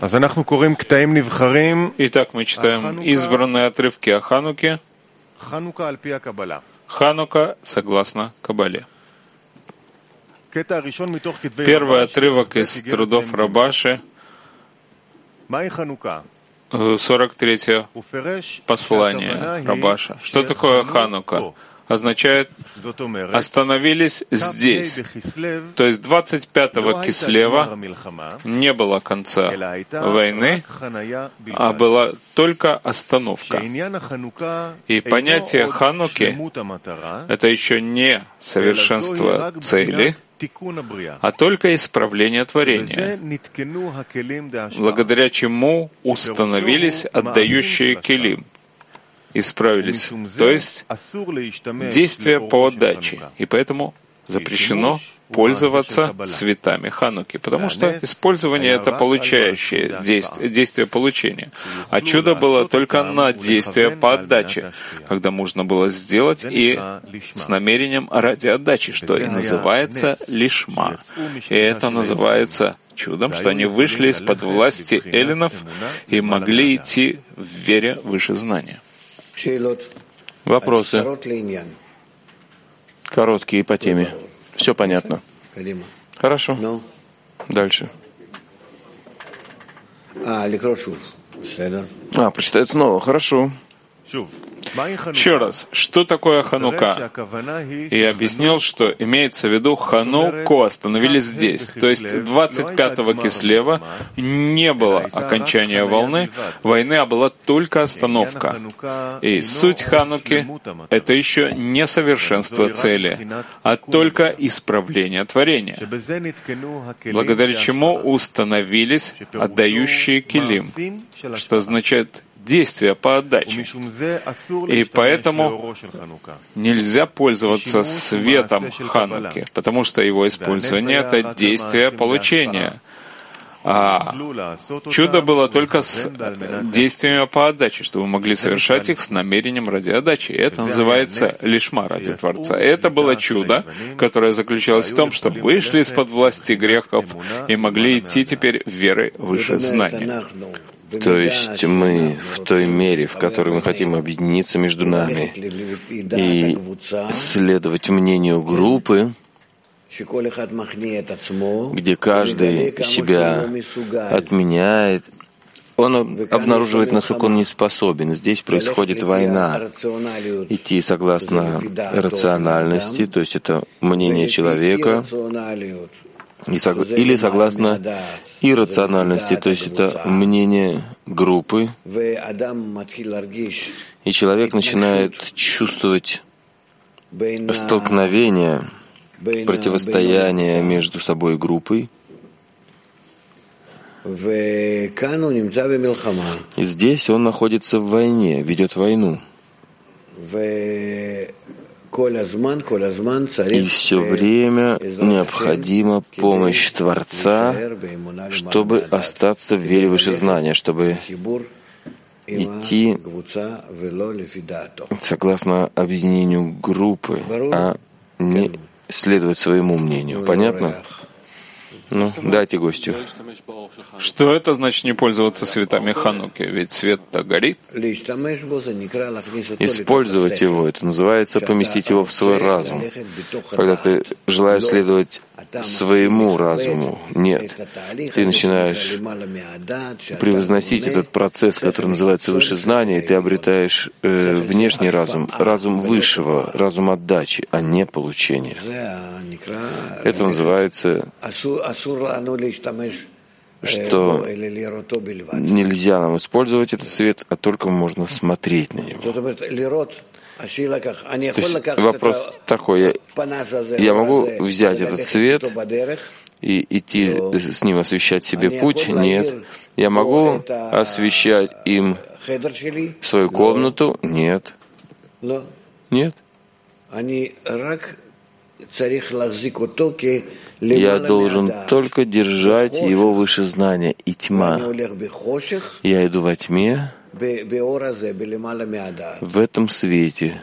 Итак, мы читаем избранные отрывки о Хануке. Ханука согласно Кабале. Первый отрывок из трудов Рабаши, 43-е послание Рабаша. Что такое Ханука? Означает «остановились здесь». То есть 25-го Кислева не было конца войны, а была только остановка. И понятие Хануки — это еще не совершенство цели, а только исправление творения, благодаря чему установились отдающие келим, исправились, то есть действия по отдаче, и поэтому запрещено пользоваться цветами Хануки, потому что использование — это получающее действие получения, а чудо было только на действие по отдаче, когда можно было сделать и с намерением ради отдачи, что и называется лишма. И это называется чудом, что они вышли из-под власти эллинов и могли идти в вере выше знания. Вопросы? Короткие по теме. Все понятно. Хорошо. Дальше. Прочитать снова. Хорошо. Еще раз, что такое Ханука? Я объяснил, что имеется в виду Хануку остановились здесь. То есть 25-го Кислева не было окончания войны, а была только остановка. И суть Хануки — это еще не совершенство цели, а только исправление творения, благодаря чему установились отдающие келим, что означает действия по отдаче. И поэтому нельзя пользоваться светом Хануки, потому что его использование — это действие получения. А чудо было только с действиями по отдаче, чтобы мы могли совершать их с намерением ради отдачи. И это называется лишма ради Творца. И это было чудо, которое заключалось в том, что вышли из-под власти грехов и могли идти теперь верой выше знания. То есть мы в той мере, в которой мы хотим объединиться между нами и следовать мнению группы, где каждый себя отменяет, он обнаруживает, насколько он не способен. Здесь происходит война. Идти согласно рациональности, то есть это мнение человека, или согласно иррациональности, то есть это мнение группы, и человек начинает чувствовать столкновение, противостояние между собой и группой. И здесь он находится в войне, ведет войну. И все время необходима помощь Творца, чтобы остаться в вере выше знания, чтобы идти согласно объединению группы, а не следовать своему мнению. Понятно? Ну, дайте гостю. Что это значит не пользоваться цветами Хануки? Ведь свет-то горит. Использовать его, это называется поместить его в свой разум. Когда ты желаешь следовать своему разуму, нет. Ты начинаешь превозносить этот процесс, который называется выше знания, и ты обретаешь внешний разум, разум высшего, разум отдачи, а не получения. Это называется, что нельзя нам использовать этот свет, а только можно смотреть на него. То есть вопрос такой, я могу взять этот свет и идти с ним освещать себе путь? Нет. Я могу освещать им свою комнату? Нет. Нет. Я должен только держать его выше знания и тьма. Я иду во тьме, в этом свете,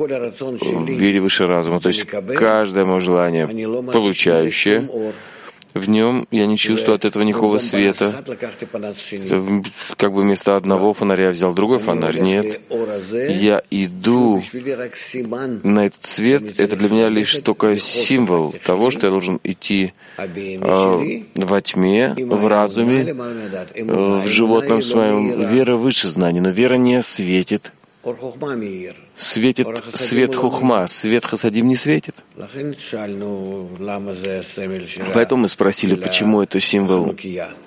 в вере выше разума. То есть каждое мое желание, получающее, В нем я не чувствую от этого никакого света. Это как бы вместо одного фонаря взял другой фонарь. Нет. Я иду на этот свет. Это для меня лишь только символ того, что я должен идти во тьме, в разуме, в животном своем. Вера выше знания, но вера не светит. Светит свет хухма, свет хасадим не светит. Поэтому мы спросили, почему это символ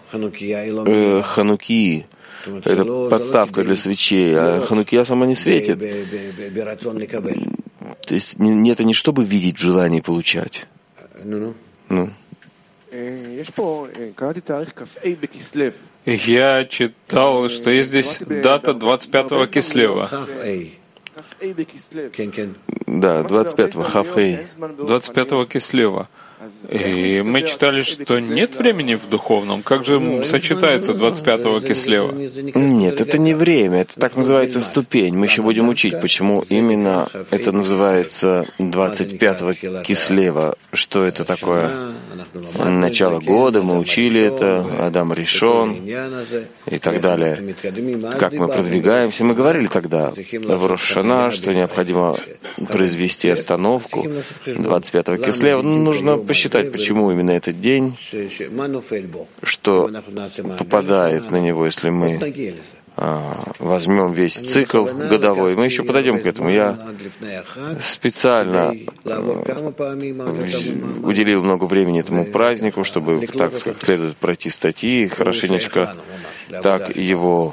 Ханукии. Это подставка для свечей, а Ханукия сама не светит. То есть это не чтобы видеть в желании получать. Ну. Я читал, что есть здесь дата 25-го Кислева. Да, 25-го, Хафхей. 25-го Кислева. И мы читали, что нет времени в духовном. Как же сочетается 25-го Кислева? Нет, это не время, это так называется ступень. Мы еще будем учить, почему именно это называется 25-го Кислева. Что это такое? Начало года, мы учили это, Адам Ришон и так далее. Как мы продвигаемся? Мы говорили тогда в Рош ха-Шана, что необходимо произвести остановку 25-го Кислева. Нужно посчитать, почему именно этот день, что попадает на него, если мы возьмем весь цикл годовой. Мы еще подойдем к этому. Я специально уделил много времени этому празднику, чтобы так как следует пройти статьи, хорошенечко так его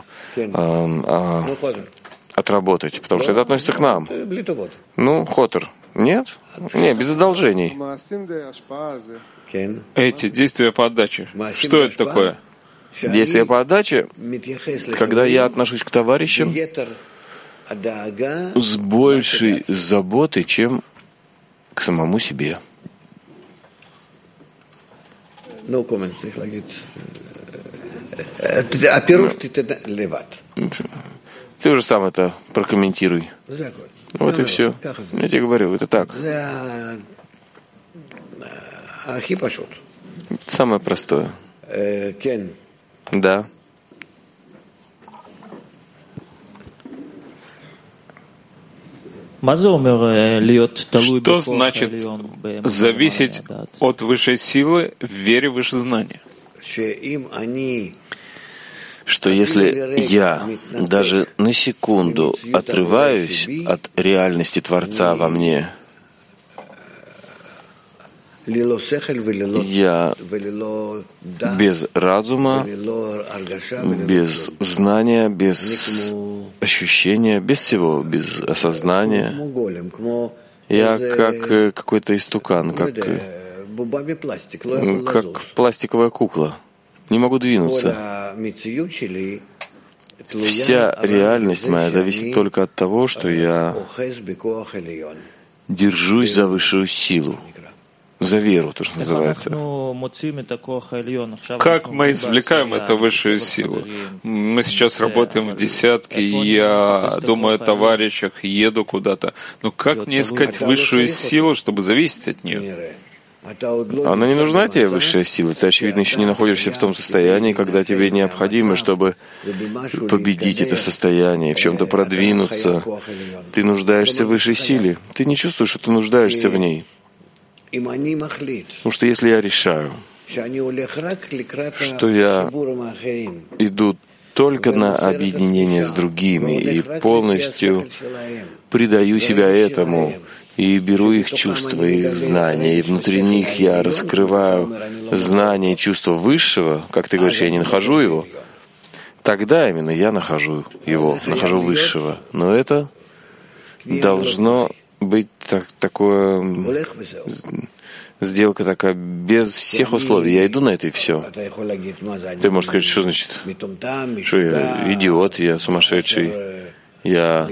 отработать, потому что это относится к нам. Ну, Хотер. Нет? Нет, без одолжений. Эти действия по отдаче. Что это такое? Действия по отдаче, когда я отношусь к товарищам с большей заботой, чем к самому себе. Ты уже сам это прокомментируй. Вот и все. Я тебе говорю, это так. Самое простое. Да. Что значит зависеть от высшей силы в вере в выше знания? Что если я даже на секунду отрываюсь от реальности Творца во мне, я без разума, без знания, без ощущения, без всего, без осознания, я как какой-то истукан, как пластиковая кукла. Не могу двинуться. Вся реальность моя зависит только от того, что я держусь за высшую силу. За веру, то, что называется. Как мы извлекаем эту высшую силу? Мы сейчас работаем в десятке, я думаю о товарищах, еду куда-то. Но как мне искать высшую силу, чтобы зависеть от нее? Она не нужна тебе, высшая сила. Ты, очевидно, еще не находишься в том состоянии, когда тебе необходимо, чтобы победить это состояние, в чем-то продвинуться. Ты нуждаешься в высшей силе. Ты не чувствуешь, что ты нуждаешься в ней. Потому что если я решаю, что я иду только на объединение с другими и полностью предаю себя этому, и беру их чувства, их знания, и внутри них я раскрываю знания и чувства высшего, как ты говоришь, я не нахожу его, тогда именно я нахожу его, нахожу высшего. Но это должно быть такое, сделка такая, без всех условий. Я иду на это и все. Ты можешь сказать, что значит? Что я идиот, я сумасшедший, я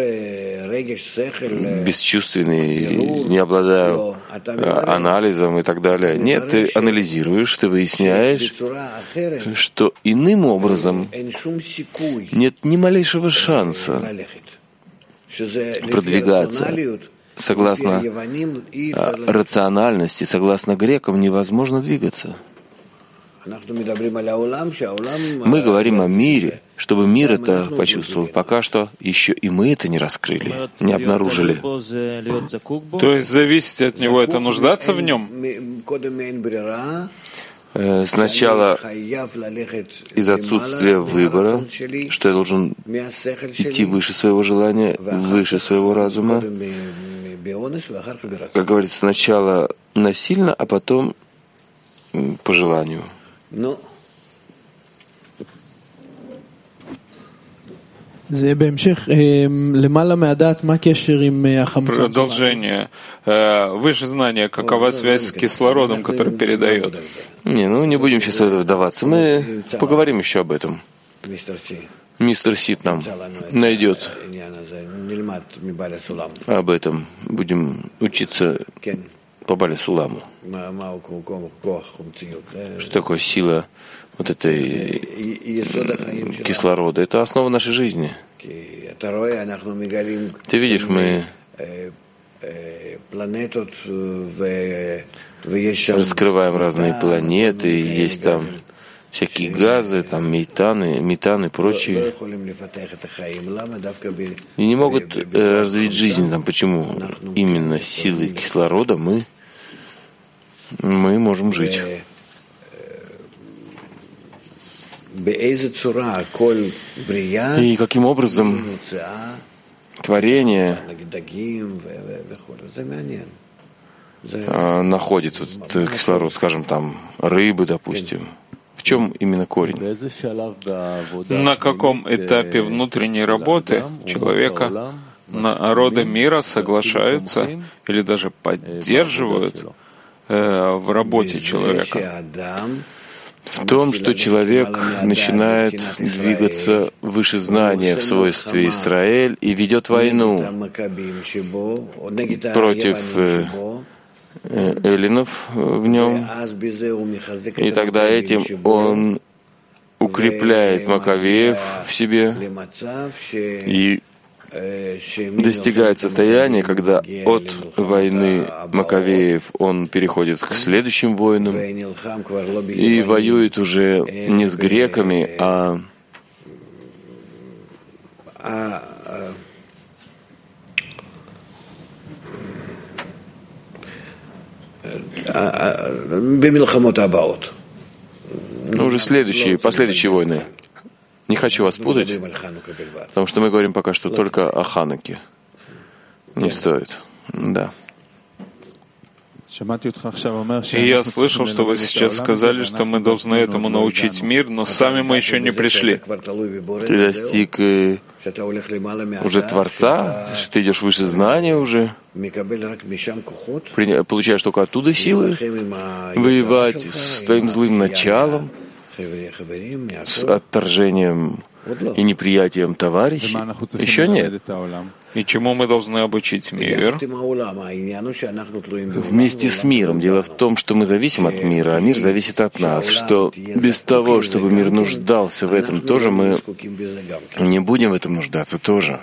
бесчувственный, не обладаю анализом и так далее. Нет, ты анализируешь, ты выясняешь, что иным образом нет ни малейшего шанса продвигаться. Согласно рациональности, согласно грекам, невозможно двигаться. Мы говорим о мире, чтобы мир это почувствовал. Пока что еще и мы это не раскрыли, не обнаружили. То есть зависит от него это нуждаться в нем? Сначала из отсутствия выбора, что я должен идти выше своего желания, выше своего разума. Как говорится, сначала насильно, а потом по желанию. Продолжение. Выше знания, какова связь с кислородом, который передает? Не будем сейчас в это вдаваться. Мы поговорим еще об этом. Мистер Сит нам найдет об этом. Будем учиться по Бале Суламу. Что такое сила вот этой кислорода? Это основа нашей жизни. Ты видишь, мы раскрываем разные планеты, есть там всякие газы, там метан и прочие. И не могут развить жизнь. Там почему? Именно силой кислорода мы можем жить. И каким образом творение находит кислород, скажем, там рыбы, допустим. В чем именно корень? На каком этапе внутренней работы человека народы мира соглашаются или даже поддерживают в работе человека? В том, что человек начинает двигаться выше знания в свойстве Израиль и ведет войну против эллинов в нем, и тогда этим он укрепляет Маккавеев в себе и достигает состояния, когда от войны Маккавеев он переходит к следующим войнам и воюет уже не с греками, а уже последующие войны. Не хочу вас путать, потому что мы говорим пока что только о Хануке. Не стоит. Да. И я слышал, что вы сейчас сказали, что мы должны этому научить мир, но сами мы еще не пришли. Ты достиг уже Творца, что ты идешь выше знания уже, получаешь только оттуда силы воевать с твоим злым началом, с отторжением и неприятием товарищей? Еще нет. И чему мы должны обучить мир? Вместе с миром. Дело в том, что мы зависим от мира, а мир зависит от нас. Что без того, чтобы мир нуждался в этом тоже, мы не будем в этом нуждаться тоже.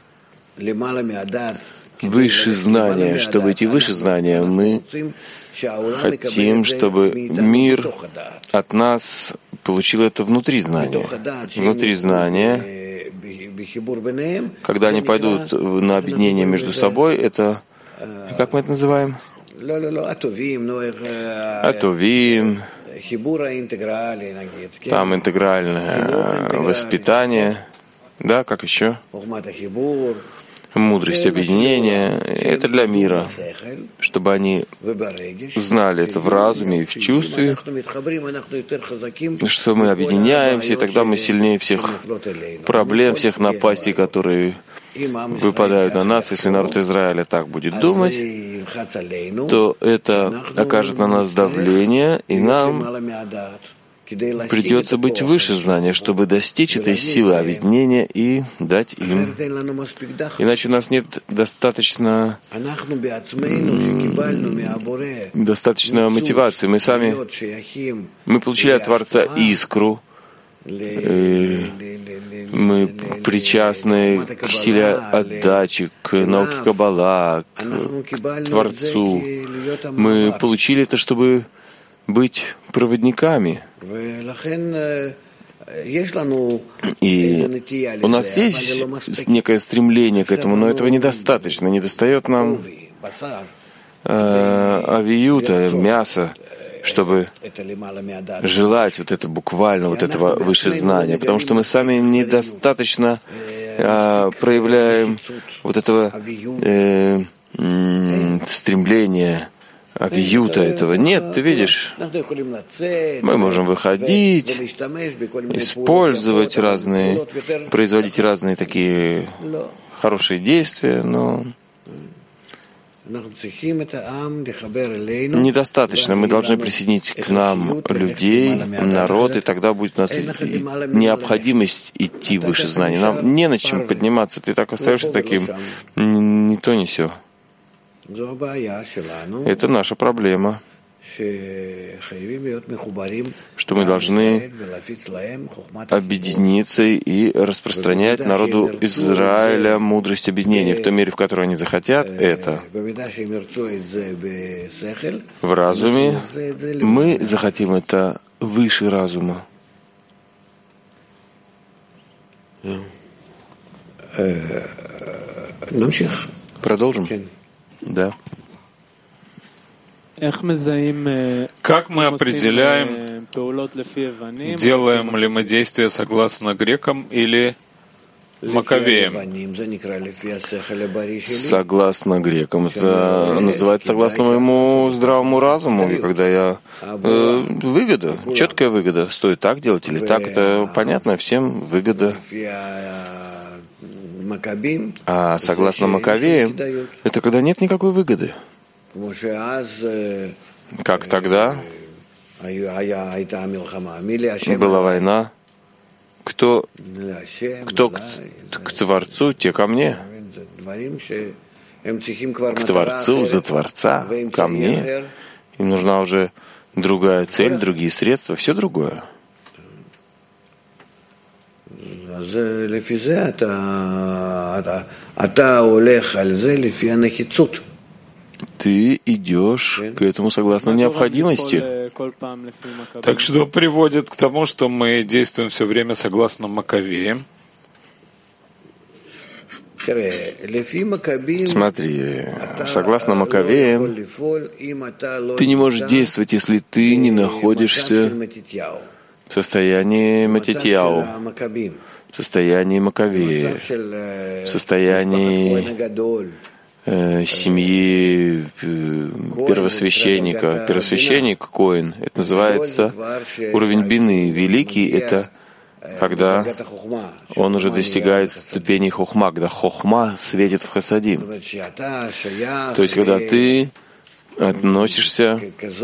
Выше знания. Чтобы идти выше знания, мы хотим, чтобы мир от нас получил это внутри знания. Внутри знания, когда они пойдут на объединение между собой, это, как мы это называем? Атувим, там интегральное воспитание, да, как еще? Мудрость объединения — это для мира, чтобы они знали это в разуме и в чувстве, что мы объединяемся, и тогда мы сильнее всех проблем, всех напастей, которые выпадают на нас. Если народ Израиля так будет думать, то это окажет на нас давление, и нам придется быть выше знания, чтобы достичь этой силы объединения и дать им. Иначе у нас нет достаточно мотивации. Мы получили от Творца искру, мы причастны к силе отдачи, к науке Каббала, к Творцу. Мы получили это, чтобы быть проводниками. И у нас есть некое стремление к этому, но этого недостаточно. Недостает нам авиюта, мяса, чтобы желать вот это буквально, вот этого высшезнания, потому что мы сами недостаточно проявляем вот этого стремления, авиюта этого. Нет, ты видишь, мы можем выходить, использовать разные, производить разные такие хорошие действия, но недостаточно. Мы должны присоединить к нам людей, народ, и тогда будет у нас необходимость идти выше знаний. Нам не на чем подниматься. Ты так остаешься таким, ни то, ни сё. Это наша проблема, что мы должны объединиться и распространять народу Израиля мудрость объединения в той мере, в которой они захотят это. В разуме мы захотим это выше разума. Продолжим? Да. Как мы определяем, делаем ли мы действия согласно грекам или Маковеям? Согласно грекам. Это называется согласно моему здравому разуму. И когда я... выгода, четкая выгода. Стоит так делать или так. Это понятно, всем выгода. А согласно Маковеям, это когда нет никакой выгоды. Как тогда была война, кто к Творцу, те ко мне. К Творцу, за Творца, ко мне. Им нужна уже другая цель, другие средства, все другое. Ты идешь к этому согласно необходимости. Так что приводит к тому, что мы действуем все время согласно Маковеям. Смотри, согласно Маковеям, ты не можешь действовать, если ты не находишься в состоянии Матитьяу, в состоянии Маковея, в состоянии семьи первосвященника. Первосвященник Коэн, это называется уровень бины. Великий — это когда он уже достигает ступени хохма, когда хохма светит в хасадим. То есть, когда ты относишься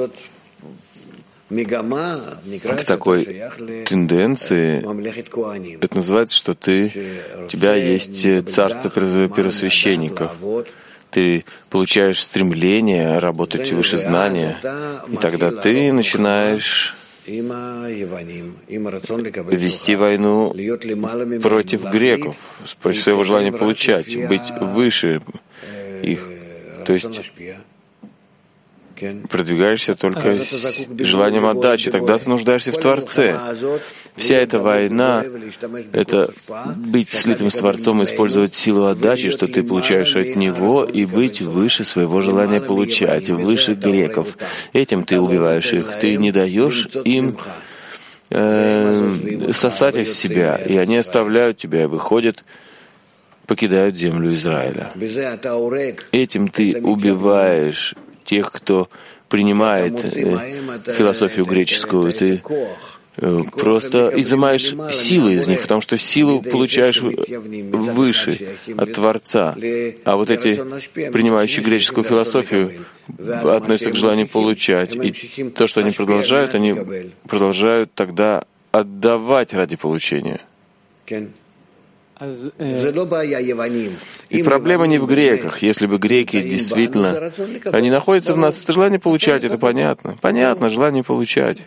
к такой тенденции, это называется, что у тебя есть царство первосвященников. Ты получаешь стремление работать выше знания, и тогда ты начинаешь вести войну против греков, против своего желания получать, быть выше их. То есть продвигаешься только желанием отдачи, тогда ты нуждаешься в Творце. Вся эта война — это быть слитым с Творцом, использовать силу отдачи, что ты получаешь от Него, и быть выше своего желания получать, выше греков. Этим ты убиваешь их, ты не даешь им сосать из себя, и они оставляют тебя и выходят, покидают землю Израиля. Этим ты убиваешь тех, кто принимает философию греческую, ты просто изымаешь силы из них, потому что силу получаешь выше от Творца. А вот эти, принимающие греческую философию, относятся к желанию получать. И то, что они продолжают тогда отдавать ради получения. И проблема не в греках. Если бы греки действительно, они находятся в нас, это желание получать, это понятно. Понятно, желание получать.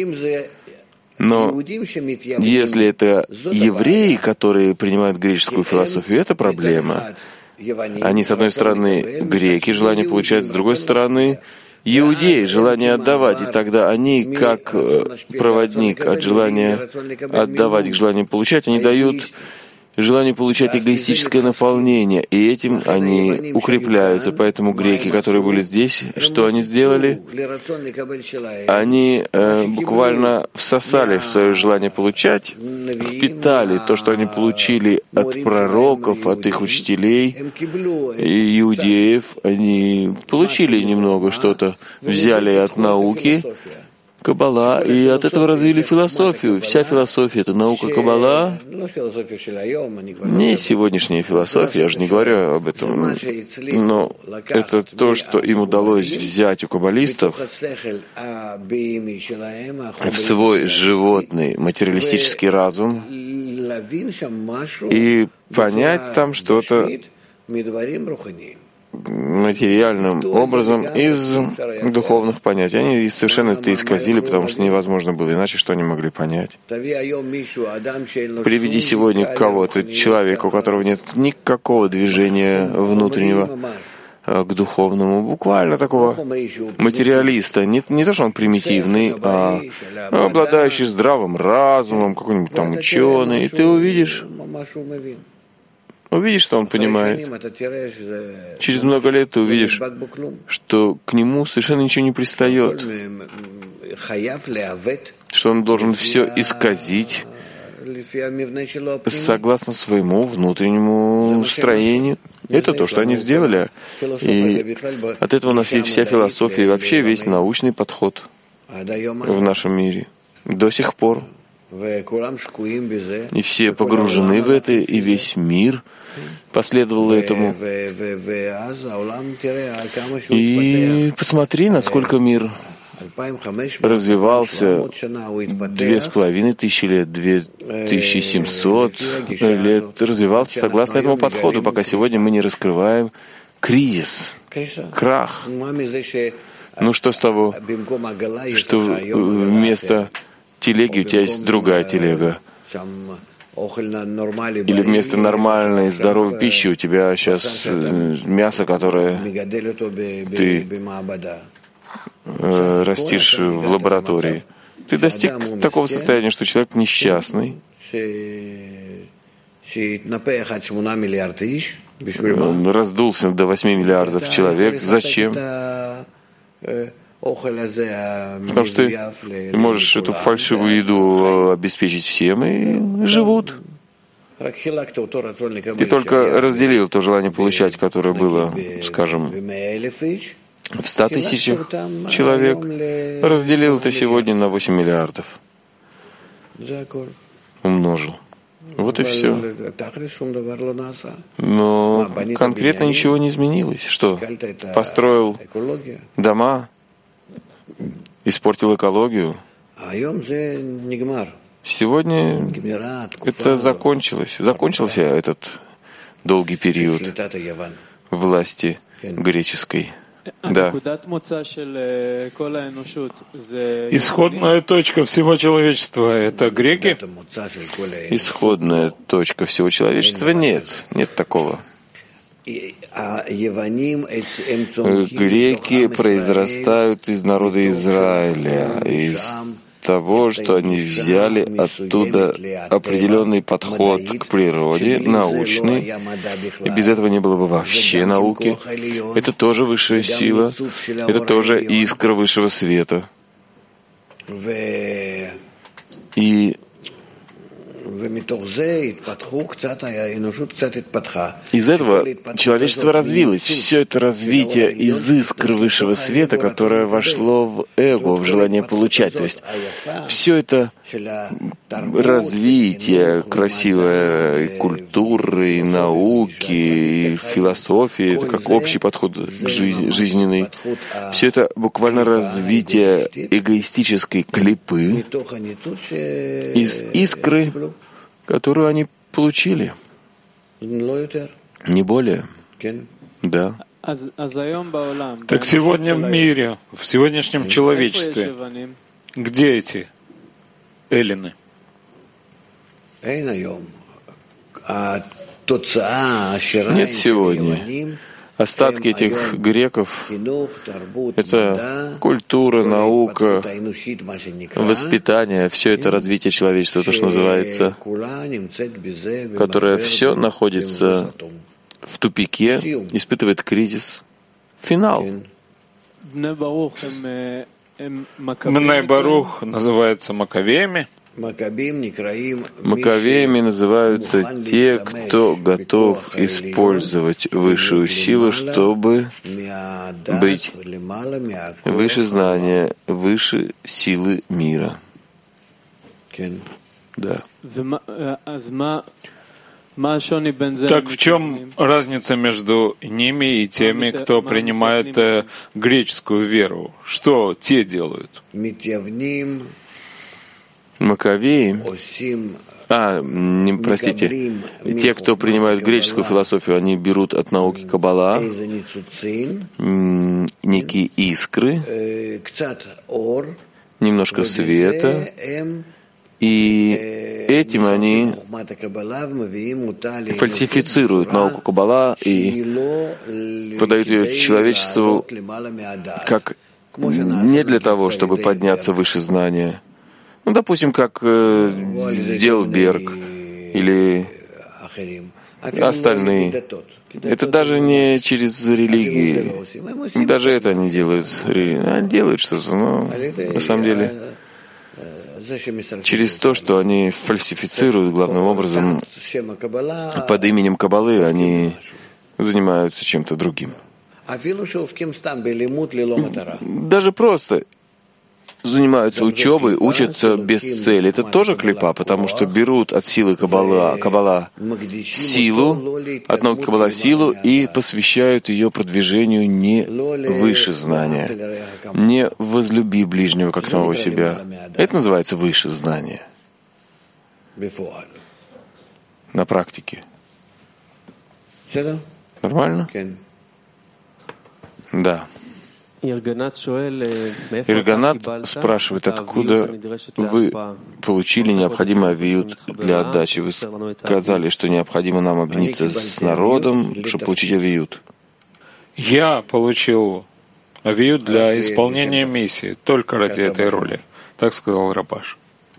Но если это евреи, которые принимают греческую философию, это проблема. Они, с одной стороны, греки, желание получать, с другой стороны, иудеи желание отдавать, и тогда они, как проводник от желания отдавать к желанию получать, они дают желание получать эгоистическое наполнение, и этим они укрепляются. Поэтому греки, которые были здесь, что они сделали? Они буквально всосали в свое желание получать, впитали то, что они получили от пророков, от их учителей и иудеев. Они получили немного что-то, взяли от науки, Каббала, и от этого развили философию. Вся философия — это наука Каббала. Не сегодняшняя философия, я же не говорю об этом, но это то, что им удалось взять у каббалистов в свой животный материалистический разум и понять там что-то материальным образом из духовных понятий. Они совершенно это исказили, потому что невозможно было иначе, что они могли понять. Приведи сегодня кого-то, человека, у которого нет никакого движения внутреннего к духовному, буквально такого материалиста. Не то, что он примитивный, а обладающий здравым разумом, какой-нибудь там ученый, и ты увидишь, что он понимает. Через много лет ты увидишь, что к нему совершенно ничего не пристает, что он должен все исказить согласно своему внутреннему строению. Это то, что они сделали. И от этого у нас есть вся философия и вообще весь научный подход в нашем мире. До сих пор. И все погружены в это, и весь мир последовал этому. И посмотри, насколько мир развивался 2500 лет, 2700 лет, развивался согласно этому подходу, пока сегодня мы не раскрываем кризис, крах. Ну что с того, что вместо телеги у тебя есть другая телега? Или вместо нормальной, здоровой пищи у тебя сейчас мясо, которое ты растишь в лаборатории. Ты достиг такого состояния, что человек несчастный. Он раздулся до 8 миллиардов человек. Зачем? Потому что ты можешь эту фальшивую еду обеспечить всем, и живут. Ты только разделил то желание получать, которое было, скажем, в 100 тысячах человек, разделил это сегодня на 8 миллиардов. Умножил. Вот и все. Но конкретно ничего не изменилось. Что? Построил дома, испортил экологию. Сегодня это закончилось. Закончился этот долгий период власти греческой. Да. Исходная точка всего человечества — это греки? Исходная точка всего человечества? Нет. Нет такого. Греки произрастают из народа Израиля, из того, что они взяли оттуда определенный подход к природе, научный, и без этого не было бы вообще науки. Это тоже высшая сила, это тоже искра высшего света. И из этого человечество развилось. Все это развитие из искры высшего света, которое вошло в эго, в желание получать. То есть все это развитие красивой культуры, и науки, и философии, это как общий подход к жизненный. Все это буквально развитие эгоистической клипы из искры, которую они получили. Не более. Да. Так сегодня в мире, в сегодняшнем человечестве, где эти эллины? Нет сегодня Остатки этих греков — это культура, наука, воспитание, все это развитие человечества, то, что называется, которое все находится в тупике, испытывает кризис. Финал. Бней Барух называется Маккавеями. Маккавеями называются те, кто готов использовать высшую силу, чтобы быть выше знания, выше силы мира. Да. Так в чем разница между ними и теми, кто принимает греческую веру? Что те делают? Маккавеи, простите, те, кто принимают греческую философию, они берут от науки Каббала некие искры, немножко света, и этим они фальсифицируют науку Каббала и подают ее человечеству как не для того, чтобы подняться выше знания. Ну, допустим, как сделал Берг или остальные. Это даже не через религии. Даже это они делают. Они делают что-то, но на самом деле через то, что они фальсифицируют главным образом под именем Каббалы, они занимаются чем-то другим. Даже просто занимаются учебой, учатся без цели. Это тоже клипа, потому что берут от силы Каббала силу, от науки Каббала силу и посвящают ее продвижению не выше знания, не возлюби ближнего как самого себя. Это называется выше знания. На практике. Нормально? Да. Ирганат спрашивает, откуда вы получили необходимый авиют для отдачи. Вы сказали, что необходимо нам объединиться с народом, чтобы получить авиют. Я получил авиют для исполнения миссии, только ради этой роли. Так сказал Рабаш.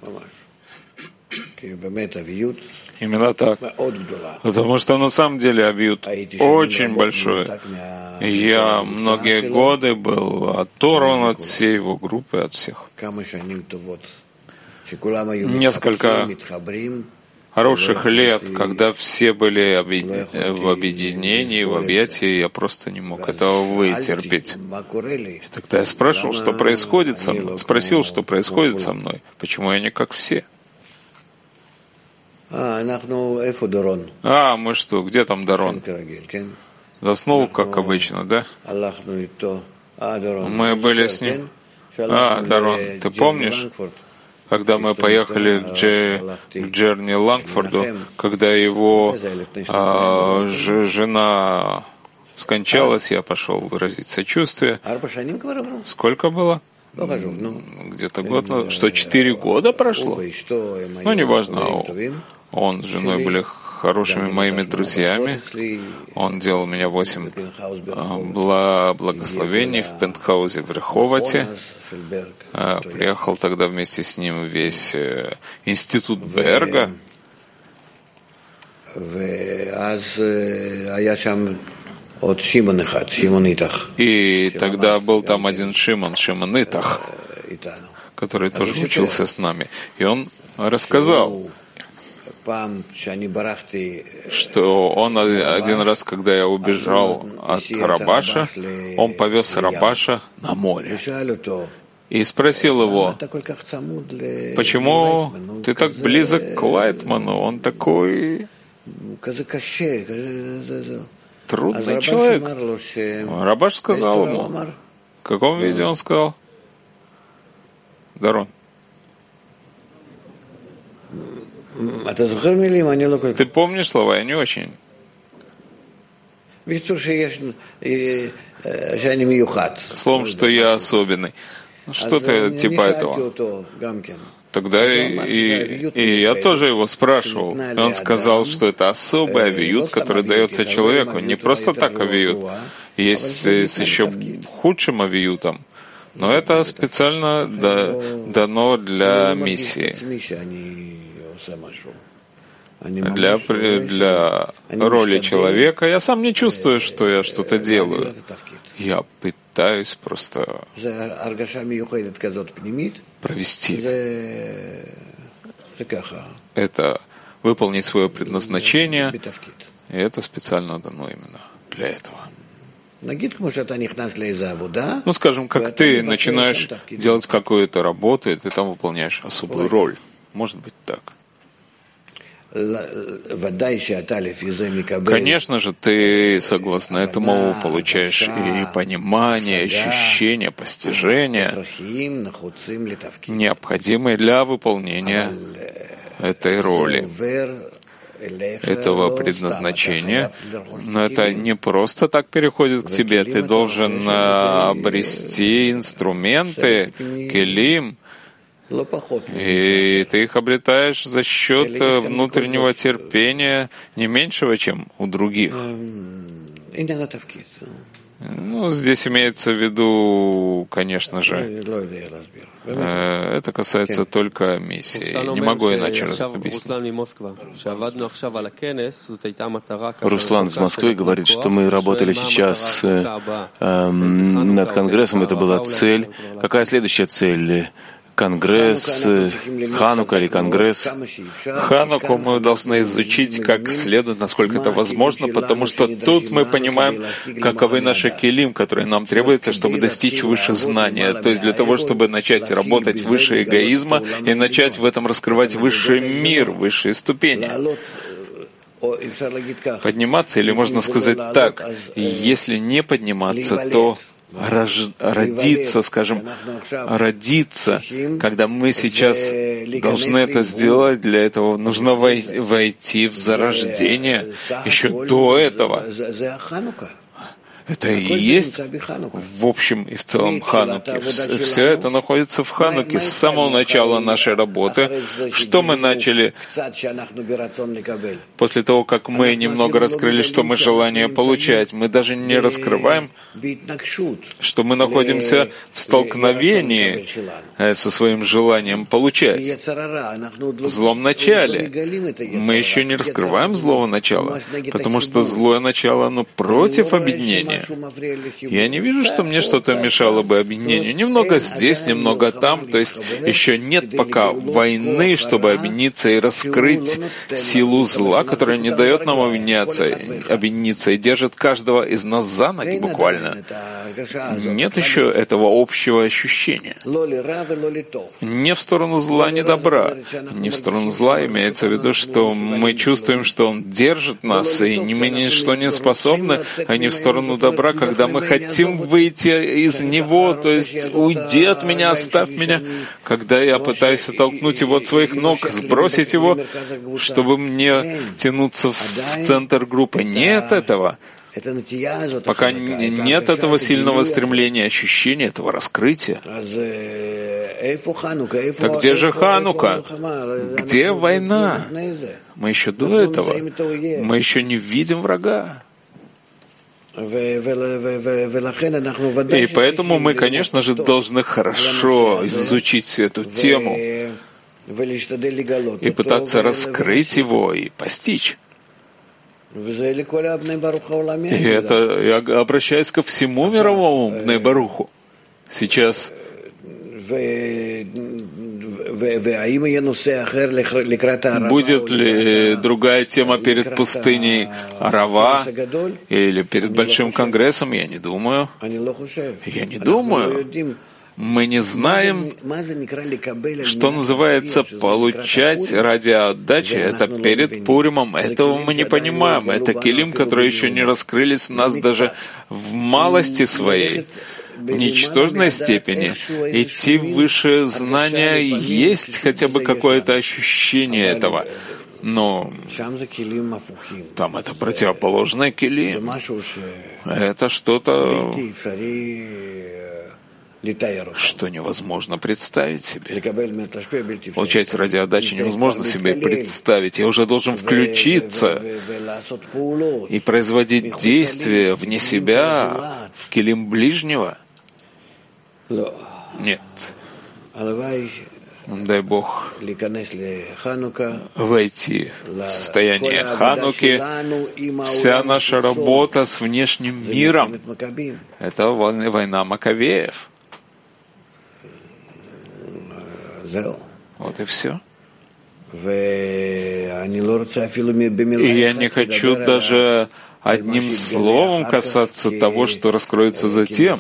Именно так. Потому что на самом деле авиют очень большой. Я многие годы был оторван от всей его группы, от всех. Несколько хороших лет, когда все были в объединении, в объятии, я просто не мог этого вытерпеть. И тогда я спрашивал, что происходит со мной. Спросил, что происходит со мной. Почему я не как все? Мы что, где там Дарон? Заснул, как обычно, да? Мы были с ним. Дарон, ты помнишь, когда мы поехали в Джерни Лангфорду, когда его жена скончалась, я пошел выразить сочувствие. Сколько было? Где-то год, что 4 года прошло? Неважно. Он с женой были хорошими моими друзьями. Он делал меня 8 благословений в пентхаузе в Реховате. Приехал тогда вместе с ним весь институт Берга. И тогда был там один Шимон Итах, который тоже учился с нами. И он рассказал, что он один раз, когда я убежал от Рабаша, он повез Рабаша на море. И спросил его, почему ты так близок к Лайтману? Он такой трудный человек. Рабаш сказал ему, в каком виде он сказал? Дарон. Ты помнишь слова? Я не очень. Словом, что я особенный. Что-то типа этого. Тогда и я тоже его спрашивал. И он сказал, что это особый авиют, который дается человеку. Не просто так авиют. Есть с еще худшим авиютом. Но это специально дано для миссии. Для роли человека. Я сам не чувствую, что я что-то делаю. Я пытаюсь просто провести это, выполнить свое предназначение, и это специально дано именно для этого. Ну, скажем, как ты начинаешь делать какую-то работу, и ты там выполняешь особую роль. Может быть так. Конечно же, ты, согласно этому, получаешь и понимание, ощущение, постижение, необходимые для выполнения этой роли, этого предназначения. Но это не просто так переходит к тебе. Ты должен обрести инструменты, келим, и ты их обретаешь за счет внутреннего терпения не меньшего, чем у других. Ну, здесь имеется в виду, конечно же, это касается только миссии. Не могу иначе объяснить. Руслан из Москвы говорит, что мы работали сейчас над Конгрессом, это была цель. Какая следующая цель? Конгресс, Ханука или Конгресс? Хануку мы должны изучить как следует, насколько это возможно, потому что тут мы понимаем, каковы наши келим, которые нам требуются, чтобы достичь выше знания. То есть для того, чтобы начать работать выше эгоизма и начать в этом раскрывать высший мир, высшие ступени. Подниматься, или можно сказать так, если не подниматься, то родиться, когда мы сейчас должны это сделать, для этого нужно войти в зарождение еще до этого. Это и есть в общем и в целом Хануки. Все это находится в Хануке с самого начала нашей работы. Что мы начали после того, как мы немного раскрыли, что мы желание получать? Мы даже не раскрываем, что мы находимся в столкновении со своим желанием получать. В злом начале. Мы еще не раскрываем злого начала, потому что злое начало, оно против объединения. Я не вижу, что мне что-то мешало бы объединению. Немного здесь, немного там. То есть еще нет пока войны, чтобы объединиться и раскрыть силу зла, которая не дает нам объединиться и держит каждого из нас за ноги буквально. Нет еще этого общего ощущения. Не в сторону зла, не добра. Не в сторону зла имеется в виду, что мы чувствуем, что он держит нас, и мы ничто не способны, а не в сторону добра, когда мы хотим выйти из него, то есть уйди от меня, оставь меня, когда я пытаюсь оттолкнуть его от своих ног, сбросить его, чтобы мне тянуться в центр группы. Нет этого. Пока нет этого сильного стремления, ощущения, этого раскрытия. Так где же Ханука? Где война? Мы еще до этого. Мы еще не видим врага. И поэтому мы, конечно же, должны хорошо изучить всю эту тему и пытаться раскрыть его и постичь. И это я обращаюсь ко всему мировому Бней Баруху. Сейчас будет ли другая тема перед пустыней Арава или перед Большим Конгрессом? Я не думаю. Мы не знаем, что называется получать ради отдачи. Это перед Пуримом. Этого мы не понимаем. Это келим, которые еще не раскрылись у нас даже в малости своей, в ничтожной степени. Идти выше знания есть хотя бы какое-то ощущение этого. Но там это противоположное келим. Это что-то что невозможно представить себе. Получать радиоотдачу невозможно себе представить. Я уже должен включиться и производить действия вне себя, в килим ближнего. Нет. Дай Бог войти в состояние Хануки. Вся наша работа с внешним миром — это война Маковеев. Вот и все. И я не хочу даже одним словом касаться того, что раскроется затем,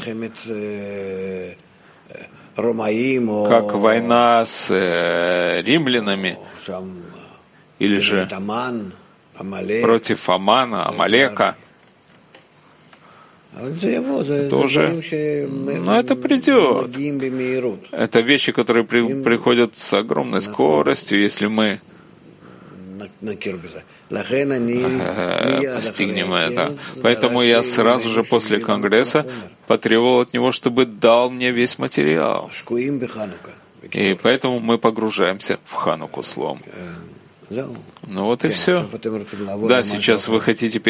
как война с римлянами или же против Амана, Амалека. Тоже, но это придет. Это вещи, которые приходят с огромной скоростью, если мы постигнем это. Поэтому я сразу же после Конгресса потребовал от него, чтобы дал мне весь материал. И поэтому мы погружаемся в Хануку словом. Ну вот и все. Да, сейчас вы хотите